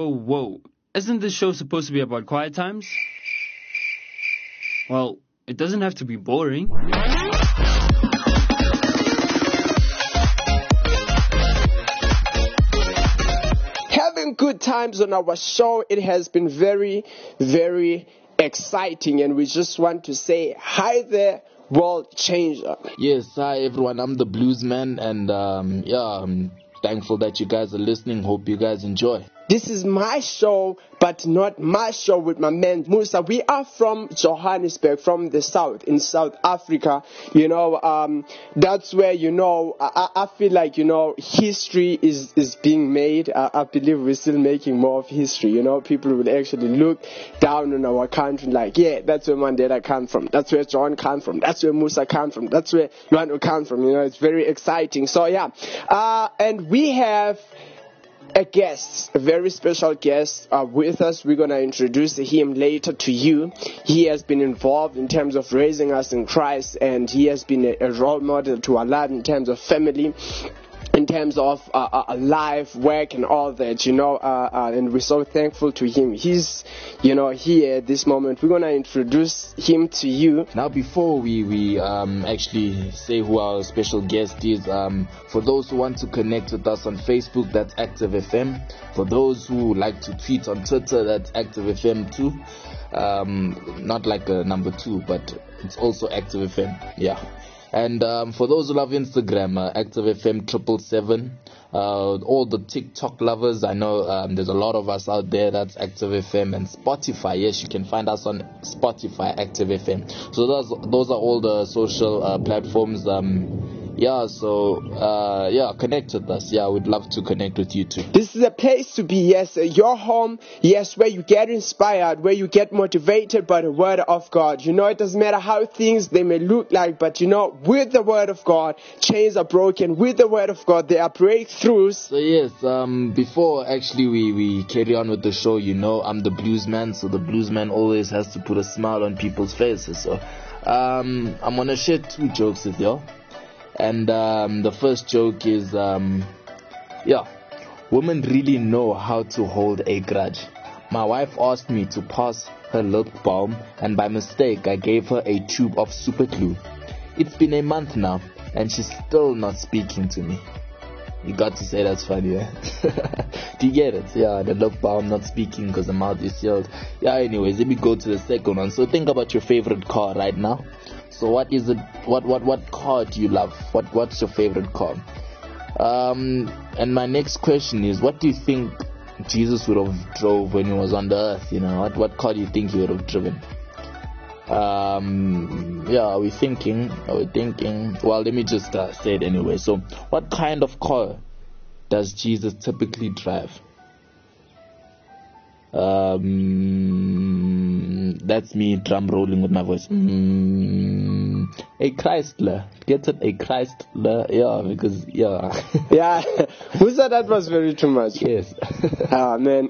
Whoa. Isn't this show supposed to be about quiet times? Well, it doesn't have to be boring. Having good times on our show, it has been very, very exciting, and we just want to say hi there, world changer. Yes, hi everyone, I'm the Bluesman, and I'm thankful that you guys are listening. Hope you guys enjoy. This is my show, but not my show with my man Musa. We are from Johannesburg, from the south, in South Africa. That's where, I feel like, history is being made. I believe we're still making more of history. People will actually look down on our country like, yeah, that's where Mandela came from. That's where John came from. That's where Musa came from. That's where Luando came from. It's very exciting. So, yeah. And we have a guest, a very special guest with us. We're going to introduce him later to you. He has been involved in terms of raising us in Christ, and he has been a role model to our life in terms of family, in terms of life, work, and all that, and we're so thankful to him. He's, here at this moment. We're going to introduce him to you. Now, before we actually say who our special guest is, for those who want to connect with us on Facebook, that's Active FM. For those who like to tweet on Twitter, that's Active FM too. Not like a number 2, but it's also Active FM. Yeah. And for those who love Instagram, Active FM 777. All the TikTok lovers, I know there's a lot of us out there. That's Active FM. And Spotify, yes, you can find us on Spotify, Active FM. So those are all the social platforms. Connect with us. Yeah, we'd love to connect with you too. This is a place to be, yes, your home, yes, where you get inspired, where you get motivated by the word of God. It doesn't matter how things they may look like, but with the word of God, chains are broken. With the word of God, there are breakthroughs. So yes, before actually we carry on with the show, I'm the Bluesman, so the Bluesman always has to put a smile on people's faces. So I'm gonna share 2 jokes with y'all. And the first joke is, women really know how to hold a grudge. My wife asked me to pass her lip balm, and by mistake I gave her a tube of super glue. It's been a month now, and she's still not speaking to me. You got to say that's funny, eh? Do you get it? Yeah, the lip balm not speaking because the mouth is sealed. Yeah, anyways, let me go to the second one. So think about your favorite car right now. So what is it? What car do you love? What's your favorite car? And my next question is, what do you think Jesus would have drove when he was on the earth? What car do you think he would have driven? Are we thinking? Well, let me just say it anyway. So, what kind of car does Jesus typically drive? That's me drum rolling with my voice. A Chrysler. Get it? A Chrysler. Yeah, because, yeah. Yeah. Who said that was very too much? Yes. Man.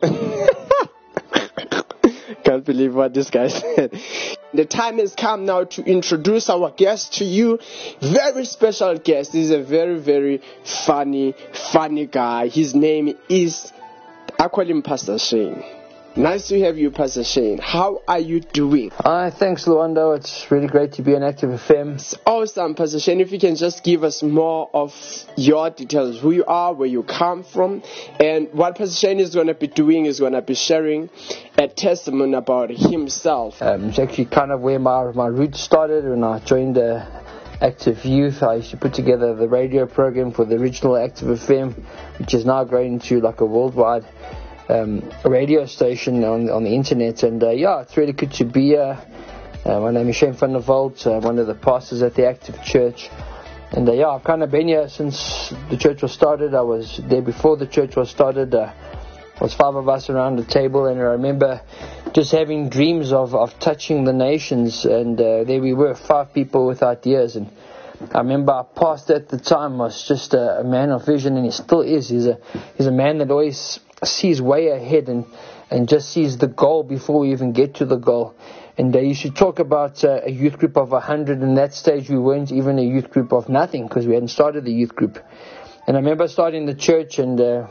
Can't believe what this guy said. The time has come now to introduce our guest to you. Very special guest. He's a very, very funny guy. His name is, I call him Pastor Shane. Nice to have you, Pastor Shane. How are you doing? Thanks, Luando. It's really great to be on Active FM. It's awesome, Pastor Shane. If you can just give us more of your details, who you are, where you come from, and what Pastor Shane is going to be doing is going to be sharing a testimony about himself. It's actually kind of where my roots started when I joined Active Youth. I used to put together the radio program for the original Active FM, which is now grown into like a worldwide radio station on the internet, and it's really good to be here. My name is Shane van der Walt, one of the pastors at the Active Church, and I've kind of been here since the church was started. I was there before the church was started. Was 5 of us around the table, and I remember just having dreams of touching the nations, and there we were, 5 people with ideas. And I remember our pastor at the time was just a man of vision, and he still is. He's a man that always sees way ahead and just sees the goal before we even get to the goal. And you should talk about a youth group of 100. In that stage, we weren't even a youth group of nothing because we hadn't started the youth group. And I remember starting the church, and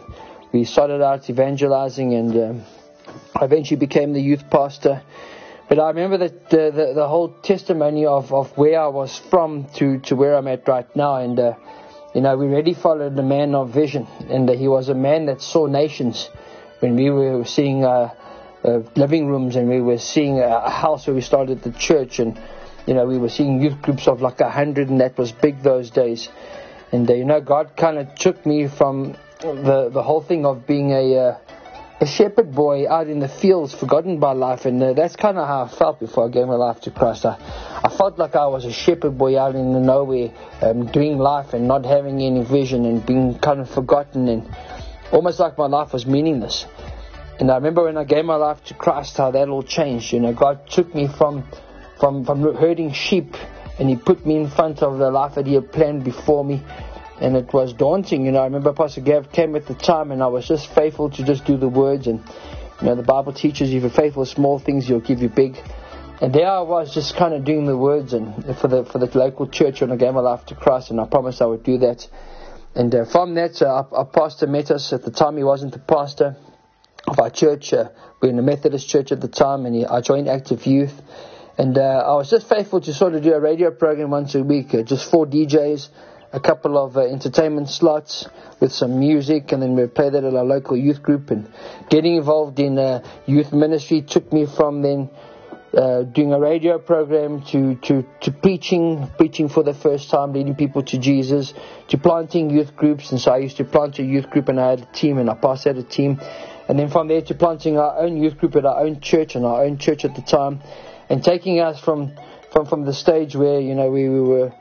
we started out evangelizing, and I eventually became the youth pastor. But I remember that the whole testimony of where I was from to where I'm at right now. And, we really followed the man of vision. And he was a man that saw nations. When we were seeing living rooms, and we were seeing a house where we started the church. And, we were seeing youth groups of like 100, and that was big those days. And, God kind of took me from the whole thing of being a shepherd boy out in the fields, forgotten by life, and that's kind of how I felt before I gave my life to Christ. I felt like I was a shepherd boy out in the nowhere, doing life and not having any vision, and being kind of forgotten, and almost like my life was meaningless. And I remember when I gave my life to Christ, how that all changed. God took me from herding sheep, and He put me in front of the life that He had planned before me. And it was daunting. I remember Pastor Gav came at the time, and I was just faithful to just do the words. And, the Bible teaches if you're faithful with small things, He'll give you big. And there I was just kind of doing the words and for the local church when I gave my life to Christ, and I promised I would do that. And from that, our pastor met us. At the time, he wasn't the pastor of our church. We were in a Methodist church at the time, and I joined Active Youth. And I was just faithful to sort of do a radio program once a week, just 4 DJs. A couple of entertainment slots with some music, and then we play that at our local youth group. And getting involved in youth ministry took me from then doing a radio program to preaching for the first time, leading people to Jesus, to planting youth groups. And so I used to plant a youth group, and I had a team, and I pastored a team. And then from there to planting our own youth group at our own church, and our own church at the time, and taking us from the stage where we were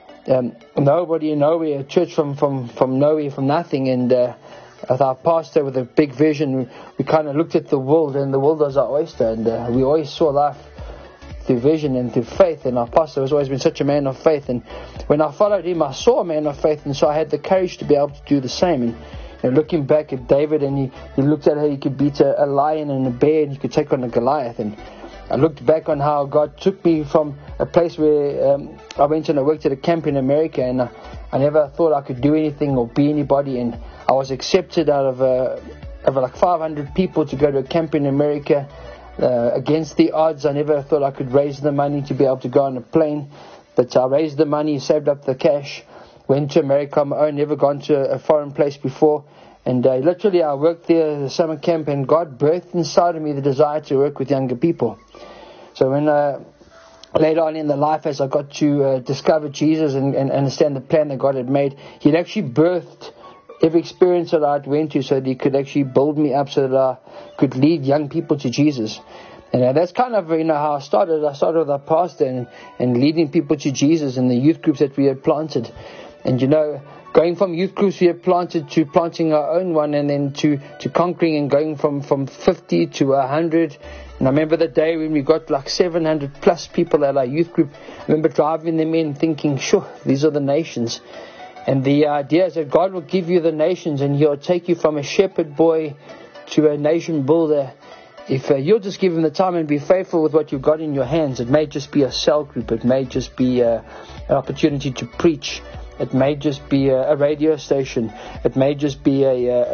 nobody and nowhere, a church from nowhere, from nothing. And with our pastor with a big vision, we kind of looked at the world, and the world was our oyster, and we always saw life through vision and through faith. And our pastor has always been such a man of faith, and when I followed him, I saw a man of faith, and so I had the courage to be able to do the same. And looking back at David, and he looked at how he could beat a lion and a bear, and he could take on a Goliath. And I looked back on how God took me from a place where I went and I worked at a camp in America, and I never thought I could do anything or be anybody. And I was accepted out of like 500 people to go to a camp in America against the odds. I never thought I could raise the money to be able to go on a plane, but I raised the money, saved up the cash, went to America on my own, never gone to a foreign place before. And literally I worked there at the summer camp, and God birthed inside of me the desire to work with younger people. So when later on in the life, as I got to discover Jesus and understand the plan that God had made, He'd actually birthed every experience that I'd went to so that He could actually build me up so that I could lead young people to Jesus. And that's kind of how I started. I started with our pastor and leading people to Jesus in the youth groups that we had planted. And going from youth groups we had planted to planting our own one, and then to conquering and going from 50 to 100. And I remember the day when we got like 700 plus people at our youth group. I remember driving them in thinking, sure, these are the nations. And the idea is that God will give you the nations, and He'll take you from a shepherd boy to a nation builder. If you'll just give Him the time and be faithful with what you've got in your hands. It may just be a cell group. It may just be an opportunity to preach. It may just be a radio station. It may just be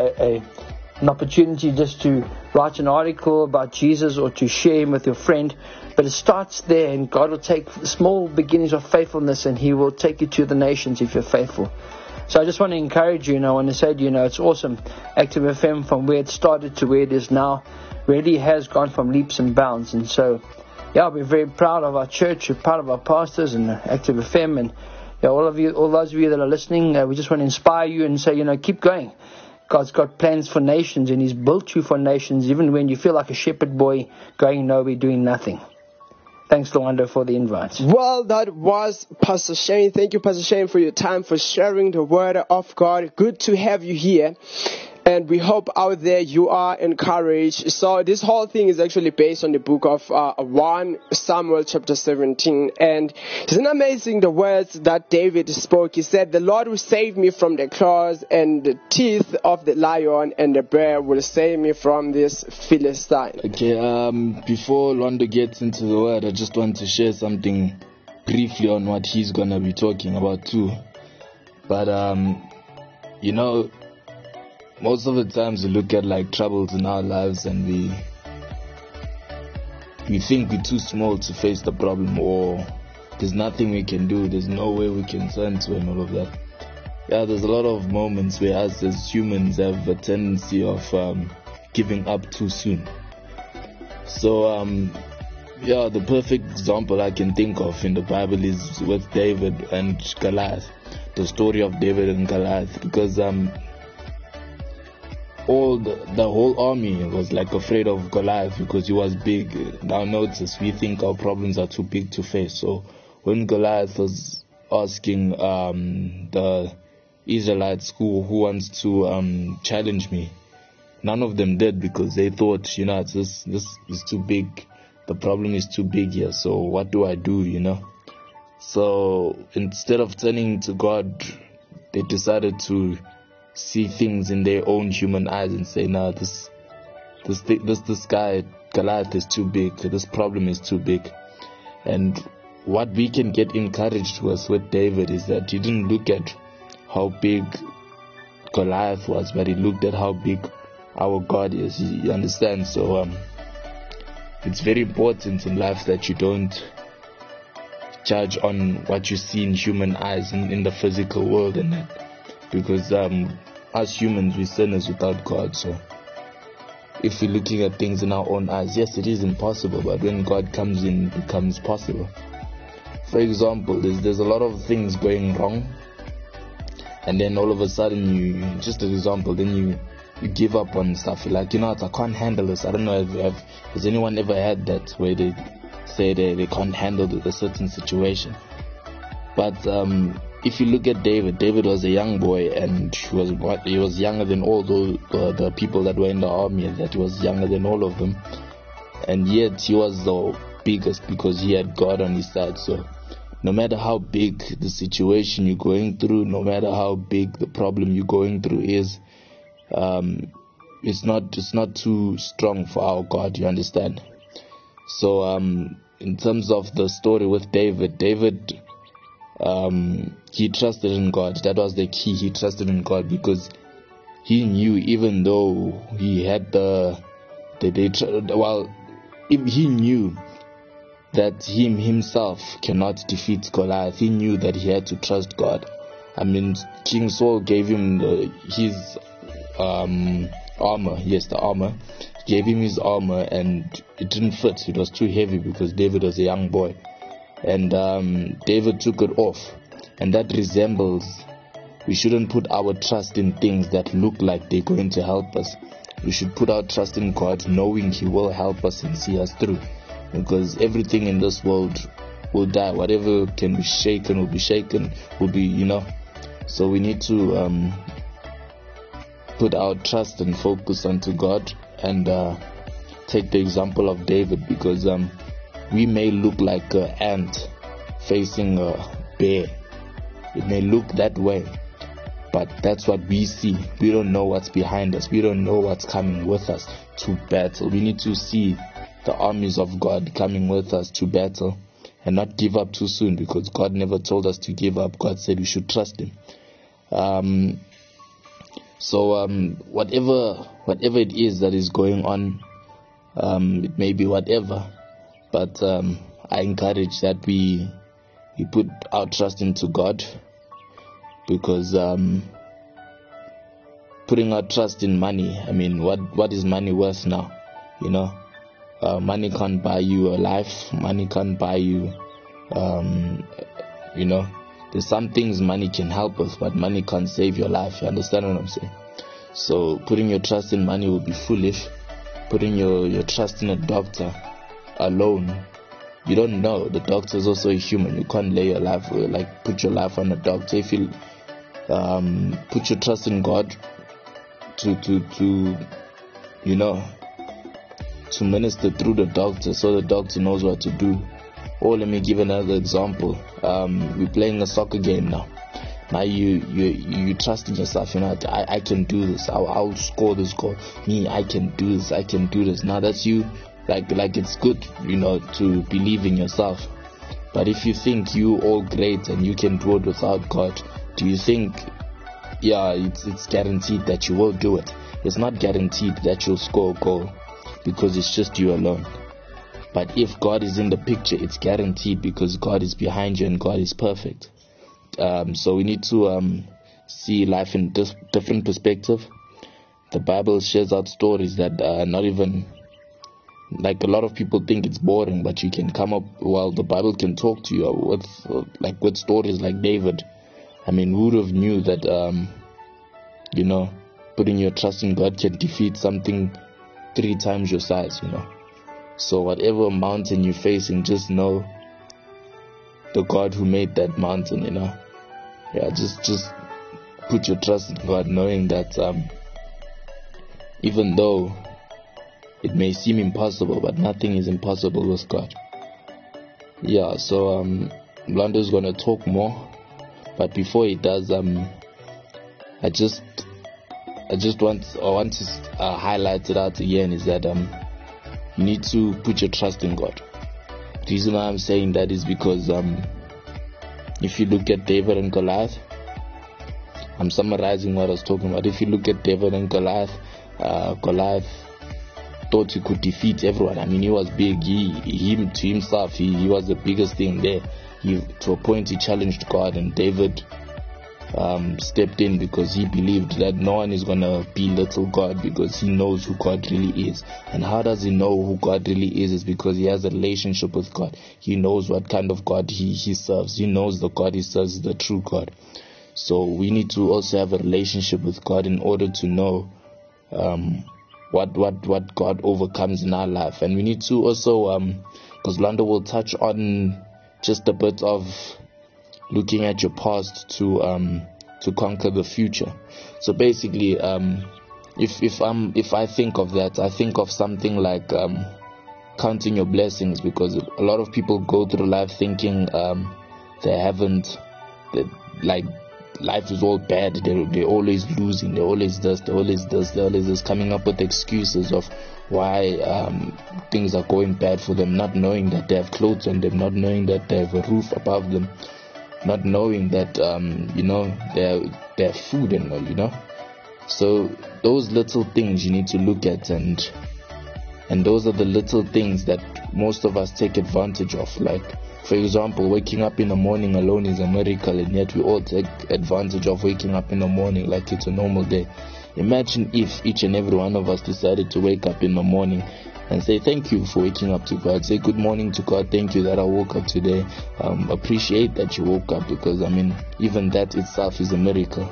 an opportunity just to write an article about Jesus or to share Him with your friend. But it starts there, and God will take small beginnings of faithfulness, and He will take you to the nations if you're faithful. So I just want to encourage you, I want to say to you, it's awesome. Active FM, from where it started to where it is now, really has gone from leaps and bounds. And so, we're very proud of our church, we're proud of our pastors and Active FM, and all those of you that are listening, we just want to inspire you and say, keep going. God's got plans for nations, and He's built you for nations, even when you feel like a shepherd boy going nowhere, doing nothing. Thanks, Lwando, for the invite. Well, that was Pastor Shane. Thank you, Pastor Shane, for your time, for sharing the word of God. Good to have you here. And we hope out there you are encouraged. So this whole thing is actually based on the book of 1 Samuel chapter 17. And isn't it amazing the words that David spoke? He said, the Lord will save me from the claws and the teeth of the lion, and the bear will save me from this Philistine. Okay, before Lwando gets into the word, I just want to share something briefly on what he's going to be talking about too. But, most of the times we look at like troubles in our lives and we think we're too small to face the problem, or there's nothing we can do, there's no way we can turn to, and all of that. Yeah, there's a lot of moments where us as humans have a tendency of giving up too soon. So the perfect example I can think of in the Bible is with David and Goliath, the story of David and Goliath, because the whole army was like afraid of Goliath because he was big. Now notice, we think our problems are too big to face. So when Goliath was asking the Israelites who wants to challenge me, none of them did, because they thought, this is too big. The problem is too big here. So what do I do, So instead of turning to God, they decided to see things in their own human eyes and say, "No, this guy Goliath is too big. This problem is too big." And what we can get encouraged with David is that he didn't look at how big Goliath was, but he looked at how big our God is. You understand? So it's very important in life that you don't judge on what you see in human eyes in the physical world, and that, because us humans, we sinners without God. So if we're looking at things in our own eyes, yes, it is impossible, but when God comes in, it becomes possible. For example, there's a lot of things going wrong, and then all of a sudden you give up on stuff. You're like, I can't handle this. I don't know has anyone ever had that, where they say they can't handle a certain situation? But if you look at David was a young boy, and he was younger than all the people that were in the army, and that he was younger than all of them, and yet he was the biggest because he had God on his side. So no matter how big the situation you're going through, no matter how big the problem you're going through is, it's not too strong for our God, you understand? So in terms of the story with David, he trusted in God. That was the key. He trusted in God because he knew, even though he had he knew that himself cannot defeat Goliath. He knew that he had to trust God. I mean, King Saul gave him his armor. Yes, the armor. He gave him his armor, and it didn't fit. It was too heavy because David was a young boy. And David took it off. And that resembles, we shouldn't put our trust in things that look like they're going to help us. We should put our trust in God, knowing He will help us and see us through. Because everything in this world will die. Whatever can be shaken will be shaken, will be, So we need to put our trust and focus onto God, and take the example of David, because we may look like an ant facing a bear. It may look that way, but that's what we see. We don't know what's behind us. We don't know what's coming with us to battle. We need to see the armies of God coming with us to battle, and not give up too soon, because God never told us to give up. God said we should trust Him. So whatever it is that is going on, it may be whatever, but I encourage that we put our trust into God, because putting our trust in money, I mean, what is money worth now? Money can't buy you a life. Money can't buy you, there's some things money can help us, but money can't save your life. You understand what I'm saying? So putting your trust in money would be foolish. Putting your trust in a doctor alone, you don't know. The doctor is also a human. You can't lay your life, put your life on a doctor. If you put your trust in God to minister through the doctor, so the doctor knows what to do. Or let me give another example. We're playing a soccer game now. Now you trust in yourself. I can do this. I'll score this goal. I can do this. I can do this. Now that's you. Like it's good, to believe in yourself. But if you think you all great and you can do it without God, do you think it's guaranteed that you will do it. It's not guaranteed that you'll score a goal because it's just you alone. But if God is in the picture, it's guaranteed because God is behind you and God is perfect. So we need to see life in different perspective. The Bible shares out stories that not even, like, a lot of people think it's boring, but you can come up, the Bible can talk to you with stories like David. I mean, who would have knew that, putting your trust in God can defeat something 3 times your size, So whatever mountain you're facing, just know the God who made that mountain, just put your trust in God, knowing that even though it may seem impossible, but nothing is impossible with God. So Londo's gonna talk more, but before he does, I want to highlight it out again is that you need to put your trust in God. The reason why I'm saying that is because if you look at David and Goliath, I'm summarizing what I was talking about. If you look at David and Goliath, Goliath thought he could defeat everyone. I mean, he was big. He to himself, he was the biggest thing there. To a point, he challenged God, and David stepped in because he believed that no one is gonna belittle God because he knows who God really is. And how does he know who God really is? It's because he has a relationship with God. He knows what kind of God he serves. He knows the God he serves is the true God. So we need to also have a relationship with God in order to know what God overcomes in our life. And we need to also, because Lando will touch on just a bit of looking at your past to conquer the future. So basically, if I think of that, I think of something like counting your blessings, because a lot of people go through life thinking life is all bad. They're always losing. They're always this. They're always this. They're always this. Coming up with excuses of why things are going bad for them, not knowing that they have clothes on them, not knowing that they have a roof above them, not knowing that they have food and all. So those little things you need to look at, and those are the little things that most of us take advantage of. Like, for example, waking up in the morning alone is a miracle, and yet we all take advantage of waking up in the morning like it's a normal day. Imagine if each and every one of us decided to wake up in the morning and say thank you for waking up to God. Say good morning to God. Thank you that I woke up today. Appreciate that you woke up, because even that itself is a miracle.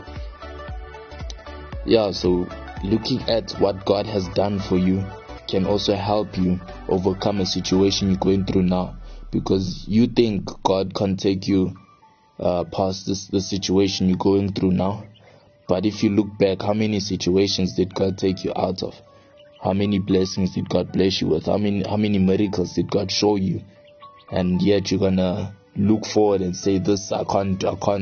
So looking at what God has done for you can also help you overcome a situation you're going through now, because you think God can't take you past the situation you're going through now. But if you look back, how many situations did God take you out of? How many blessings did God bless you with? How many miracles did God show you? And yet you're gonna look forward and say, "This I can't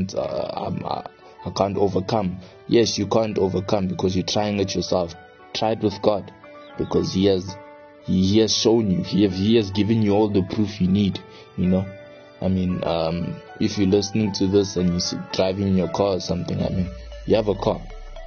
overcome." Yes, you can't overcome because you're trying it yourself. Try it with God, because He has shown you. He has given you all the proof you need. If you're listening to this and you're driving your car or something, you have a car.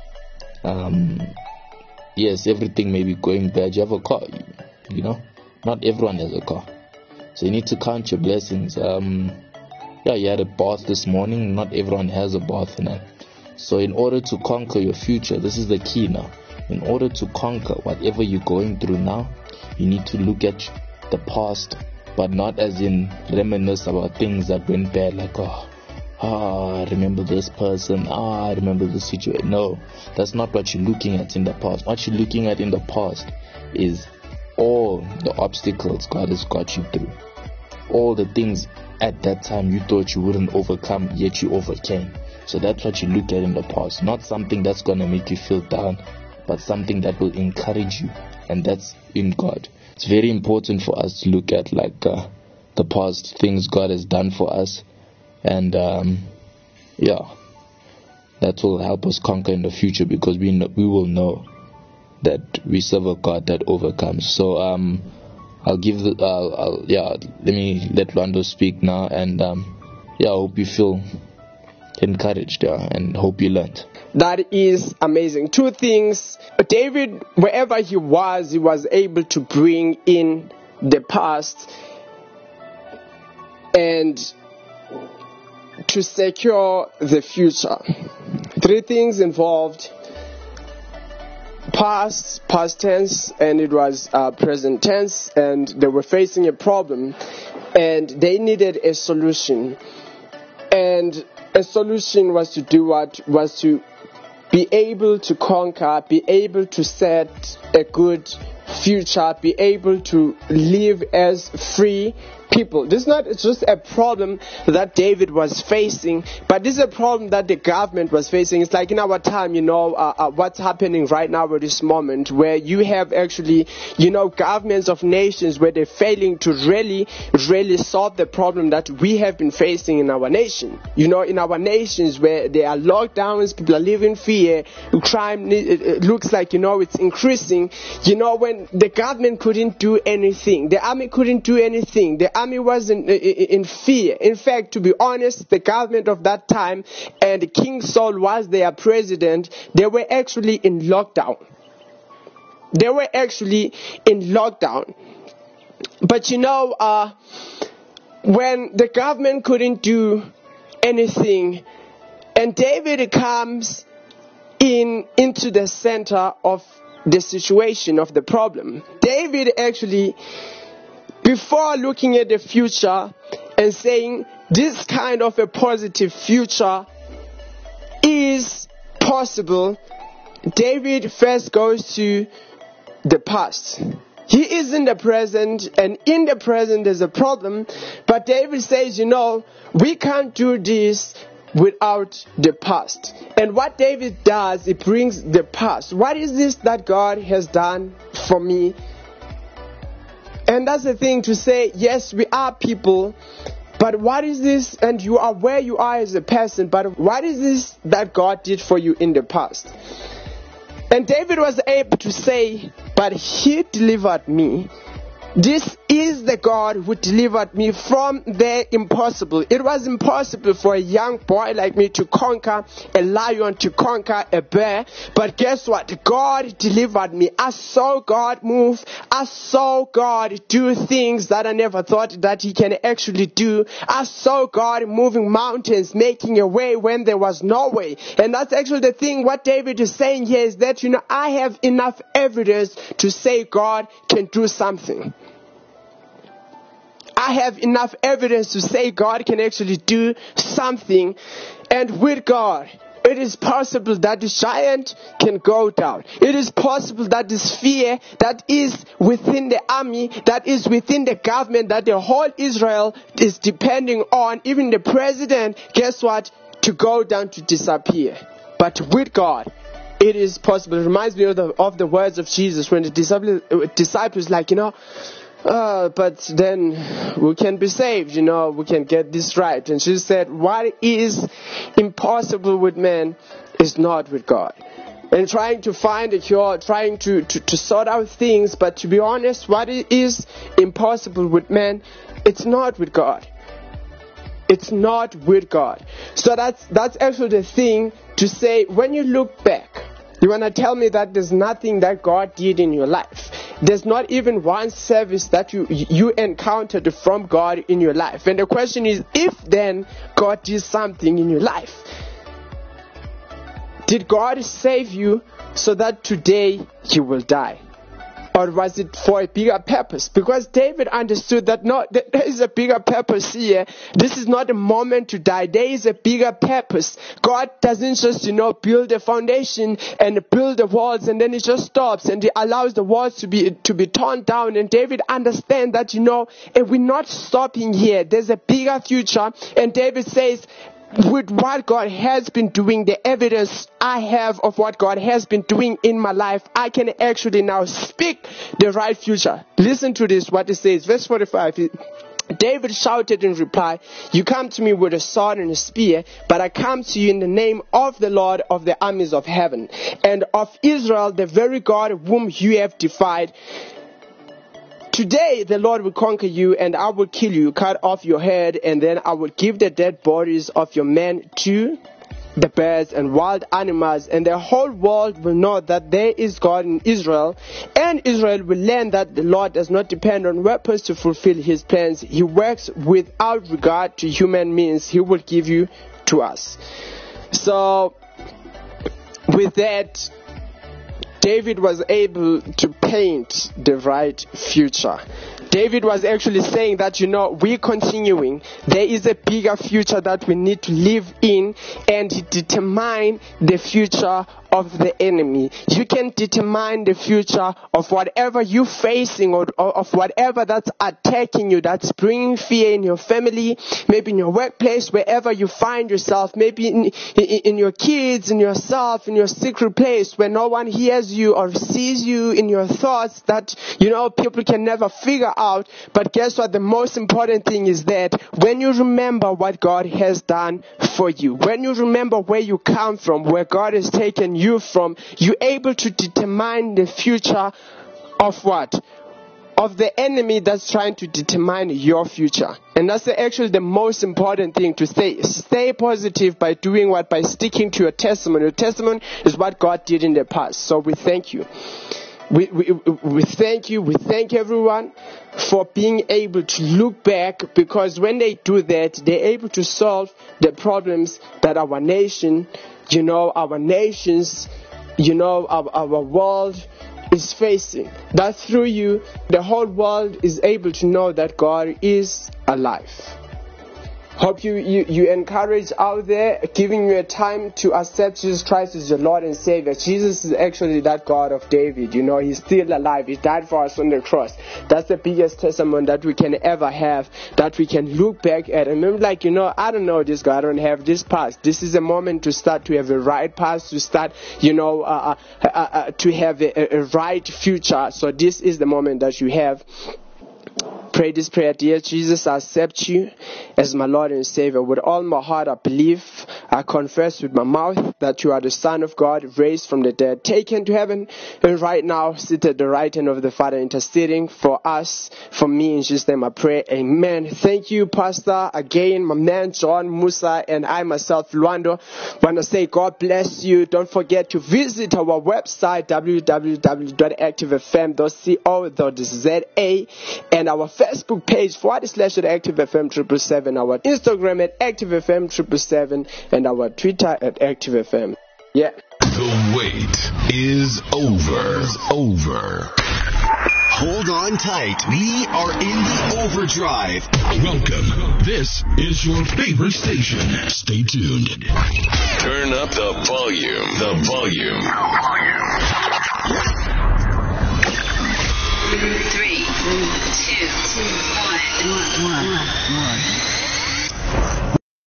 Yes, everything may be going bad. You have a car, Not everyone has a car. So you need to count your blessings. You had a bath this morning. Not everyone has a bath. So in order to conquer your future, this is the key now. In order to conquer whatever you're going through now, you need to look at the past, but not as in reminisce about things that went bad, like, I remember this person, I remember the situation. No, that's not what you're looking at in the past. What you're looking at in the past is all the obstacles God has got you through. All the things at that time you thought you wouldn't overcome, yet you overcame. So that's what you look at in the past. Not something that's going to make you feel down, but something that will encourage you. And that's in God. It's very important for us to look at the past things God has done for us. And that will help us conquer in the future, because we will know that we serve a God that overcomes. So let me let Lando speak now, and I hope you feel encouraged, and hope you learned. that is amazing. Two things. David, wherever he was able to bring in the past and to secure the future. Three things involved: past tense, and it was present tense, and they were facing a problem and they needed a solution. And a solution was to do what? Was to be able to conquer, be able to set a good future, be able to live as free people. This is not just a problem that David was facing, but this is a problem that the government was facing. It's like in our time, what's happening right now at this moment, where you have actually, governments of nations where they're failing to really solve the problem that we have been facing in our nation. In our nations where there are lockdowns, people are living in fear, crime, it looks like, it's increasing. When the government couldn't do anything, the army couldn't do anything, the army was in fear. In fact, to be honest, the government of that time, and King Saul was their president, they were actually in lockdown. But when the government couldn't do anything, and David comes into the center of the situation, of the problem. David actually, before looking at the future and saying this kind of a positive future is possible, David first goes to the past. He is in the present, and in the present there's a problem, but David says, we can't do this without the past. And what David does, he brings the past. What is this that God has done for me? And that's the thing to say, yes, we are people, but what is this? And you are where you are as a person, but what is this that God did for you in the past? And David was able to say, but he delivered me. This is the God who delivered me from the impossible. It was impossible for a young boy like me to conquer a lion, to conquer a bear. But guess what? God delivered me. I saw God move. I saw God do things that I never thought that he can actually do. I saw God moving mountains, making a way when there was no way. And that's actually the thing. What David is saying here is that, I have enough evidence to say God can do something. I have enough evidence to say God can actually do something. And with God, it is possible that the giant can go down. It is possible that this fear that is within the army, that is within the government, that the whole Israel is depending on, even the president, guess what? To go down, to disappear. But with God, it is possible. It reminds me of the words of Jesus when the disciples but then we can be saved, we can get this right. And she said, what is impossible with man is not with God. And trying to find a cure, trying to sort out things, but to be honest, what is impossible with man, it's not with God. It's not with God. So that's actually the thing to say. When you look back, you want to tell me that there's nothing that God did in your life. There's not even one service that you encountered from God in your life. And the question is, if then God did something in your life, did God save you so that today you will die? Or was it for a bigger purpose? Because David understood that no, there is a bigger purpose here. This is not a moment to die. There is a bigger purpose. God doesn't just, build a foundation and build the walls and then it just stops and he allows the walls to be torn down. And David understands that, if we're not stopping here, there's a bigger future. And David says, with what God has been doing, the evidence I have of what God has been doing in my life, I can actually now speak the right future. Listen to this, what it says. Verse 45. David shouted in reply, you come to me with a sword and a spear, but I come to you in the name of the Lord of the armies of heaven, and of Israel, the very God whom you have defied. Today the Lord will conquer you, and I will kill you, cut off your head, and then I will give the dead bodies of your men to the birds and wild animals, and the whole world will know that there is God in Israel, and Israel will learn that the Lord does not depend on weapons to fulfill his plans. He works without regard to human means he will give you to us. So with that, David was able to paint the right future. David was actually saying that, we're continuing. There is a bigger future that we need to live in and determine the future of the enemy. You can determine the future of whatever you're facing or of whatever that's attacking you, that's bringing fear in your family, maybe in your workplace, wherever you find yourself, maybe in your kids, in yourself, in your secret place where no one hears you or sees you, in your thoughts that, people can never figure out. But guess what? The most important thing is that when you remember what God has done for you, when you remember where you come from, where God has taken you from, you're able to determine the future of what? Of the enemy that's trying to determine your future. And that's actually the most important thing to say. Stay positive by doing what? By sticking to your testimony. Your testimony is what God did in the past. So we thank you. We thank you. We thank everyone for being able to look back, because when they do that, they're able to solve the problems that our nation, our nations, our world is facing. That through you, the whole world is able to know that God is alive. Hope you encourage out there, giving you a time to accept Jesus Christ as your Lord and Savior. Jesus is actually that God of David. He's still alive. He died for us on the cross. That's the biggest testimony that we can ever have, that we can look back at. And remember, I don't know this God, I don't have this past. This is a moment to start to have a right past, to start, to have a right future. So this is the moment that you have. Pray this prayer. Dear Jesus, I accept you as my Lord and Savior. With all my heart I believe, I confess with my mouth that you are the Son of God, raised from the dead, taken to heaven, and right now sit at the right hand of the Father, interceding for us, for me. In Jesus' name I pray. Amen. Thank you, Pastor. Again, my man John, Musa, and I myself, Luando, want to say God bless you. Don't forget to visit our website, www.activefm.co.za, and our Facebook page /ActiveFM 777, our Instagram at ActiveFM 777, and our Twitter at ActiveFM. Yeah. The wait is over. Hold on tight. We are in the overdrive. Welcome. This is your favorite station. Stay tuned. Turn up the volume. 3, 2, 1.